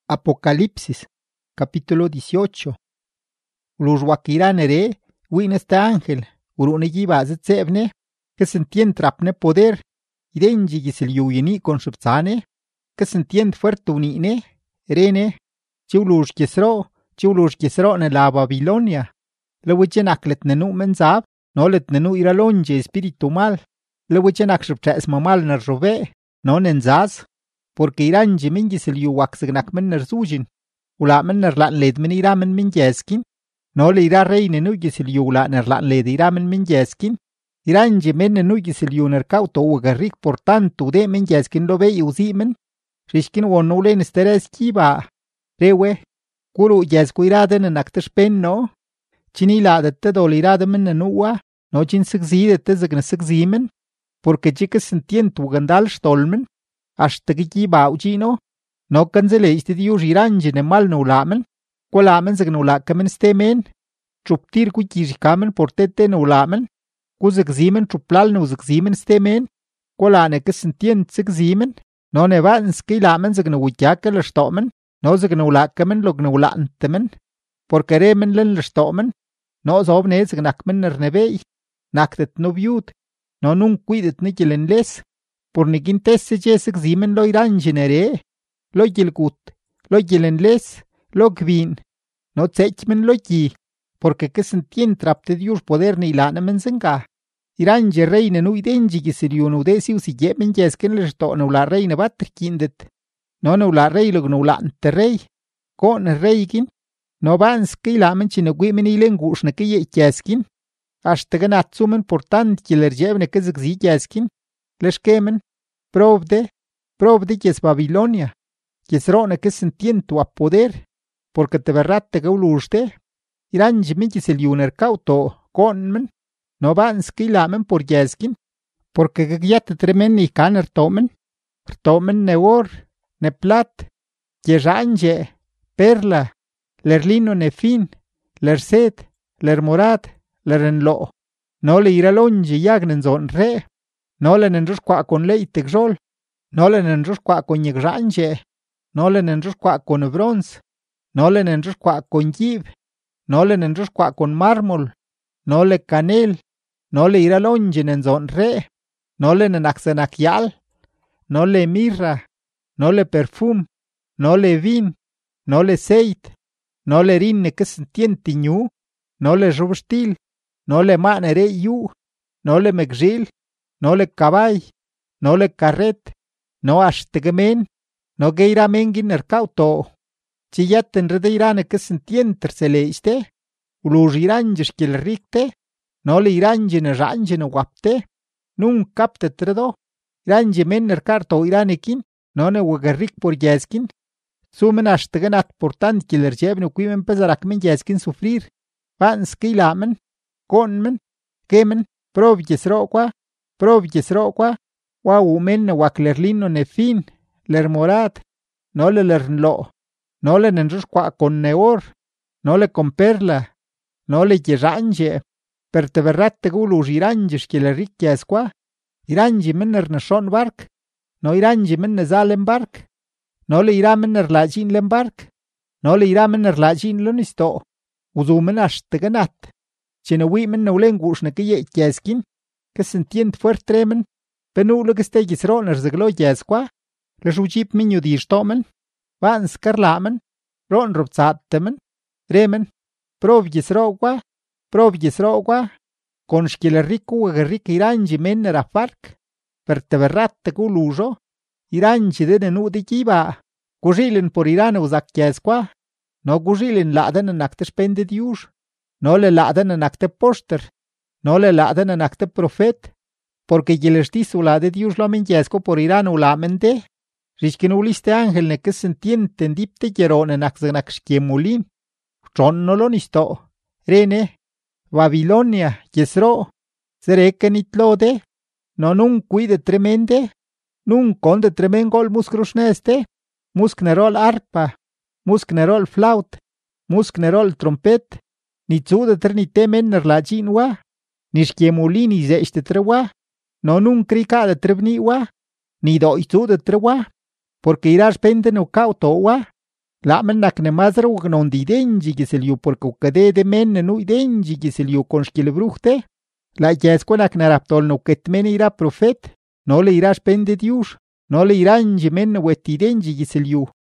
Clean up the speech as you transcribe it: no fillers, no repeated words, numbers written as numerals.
Apocalipsis, capítulo 18. Uluxhuaquirane win este ángel, urune yibazetsebne, que sentien trapne poder, idenji gisiliyuyini con shubzane, que sentien fuerte unine, rene, chiulux kisro ne la Babilonia, lewichenak nenu menzab, no let nenu iralonje espíritu mal, lewichenak shubches mamal na robe, no nenzaz, porque iranji min gisiliyuwaxignak men nerzujin, ula men nerlan led men iramen min jeskin, no le ira reine nu gisiliyula nerlan led iramen min jeskin, iranji men nu gisiliyu nerkauto ugarrik por tanto de min jeskin lo ve uzimen, rishkin wonulen steres kiba, rewe, kuru jesku iraden naktashpen no, chinila de te doliraden men nuwa, no chin sigzi de te zigna sigzimen, porque chicas sentient ugandal stolmen, hasta que gibauchino, no canzele este dios iranji ne mal no lamen, qualamen zagnulakamen stemen, truptir kujishikamen por tete no lamen, kuzagzimen truplal no zagzimen stemen, qualane que sentient zagzimen, no ne vans que lamen zagnujaka la stomen, no zagnulakamen lognulantemen, porque remen len la stomen, no zobne zagnakmen nernebei, naktet no viud, no nun cuidet ni kilen les, por nikin tesse jesek zimen lo iranjinere, lo yilgut, lo yilenles, lo gbin, no tsekmen lo yi, porque que sentien trapte dios poder ni lana menzenga. Iranje reine nu idenji gisiriunu desiu si yemen jesken le sto no la reine batrikindet, no la rei lo no la ante rei, con reigin, no vans que lamen chine gwimen ilengush ne que ye jeskin, hasta ganatsumen por tant kiler jevne que zgzi jeskin, leskemen, probde yes Babilonia, yes rone que sentiento a poder, porque te verratte que uluste, iranji michis el yuner cauto, conmen, no vans que lamen por jeskin, porque gagyate tremen y caner tomen ne or, ne plat, yeranje, perla, lerlino ne fin, lerset, lermorad, lerenlo, no le iralonji yagnen zon re, no le nenrusqua con leitek rol, no le nenrusqua con yegranje, no le nenrusqua con bronze, no le nenrusqua con yib, no le nenrusqua con mármol, no le canel, no le iralonjen en zon re, no le nenaxenakyal, no le mirra, no le perfum, no le vin, no le seit, no le rinne que sentienti ñu, no le rubstil, no le manere yu, no le megzil, no le caball, no le carret, no ashtegemen, no geira mengin ercauto. Chiyaten redeirane que sentienter se leiste, ulur iranjes que le ricte, no le iranjen ranjen guapte, nun capte tredo, iranje men ercarto iranekin, no ne wagarrik por jeskin, sumen ashtegenat por tant que le jevne quimen pesarak men jeskin sufrir, vans kilamen, conmen, kemen, provies roqua, wa umen waklerlino ne fin, lermorad, no le lernlo, no le nenrusqua con neor, no le con perla, no le yeranje, perteverratte gulus iranjes que le ricchiasqua, iranji menner ne son bark, no iranji menne zalen bark, no le iramener lajin len bark, no le iramener lajin lonisto, uzumen ashteganat, chinewimen no lengush ne que ye jeskin, que sentient fuertremen, penule que stegis roners de glo jesqua, le jujip minyo distomen, vans karlamen, ron robzattemen, remen, provies rogua, con schile ricu agarric iranji menner a farc, per teverratte guluso, iranji de nenu de kiba, gujilen por irane usak jesqua, no gujilen laden en acte spende dius, no le laden en acte poster, no le laden en acte profet, porque yelestis ula de dius lo menjesco por irane ulamente, riskin uliste ángel ne que sentienten dipte yeron en axenak schkiemulin, tron no lo nisto, rene, Babilonia, yesro, sereken itlode, no nun cuide tremende, nun conde tremengol muskrusneste, musknerol arpa, musknerol flaut, musknerol trompet, ni tsude ternite menner la jinwa, ni schkiemulini zechte trewa, no nun krika de trebniwa, ni do itsude trewa, porque irás pende no cautowa, La'men nacne mazra wagnon di idengi gisilyu porque ukadede men nu idengi gisilyu con xquilbruj. La yesco nacne raptol no ketmen ira profet, no le ira xpen de Dios, no le irangi men wet idengi gisilyu.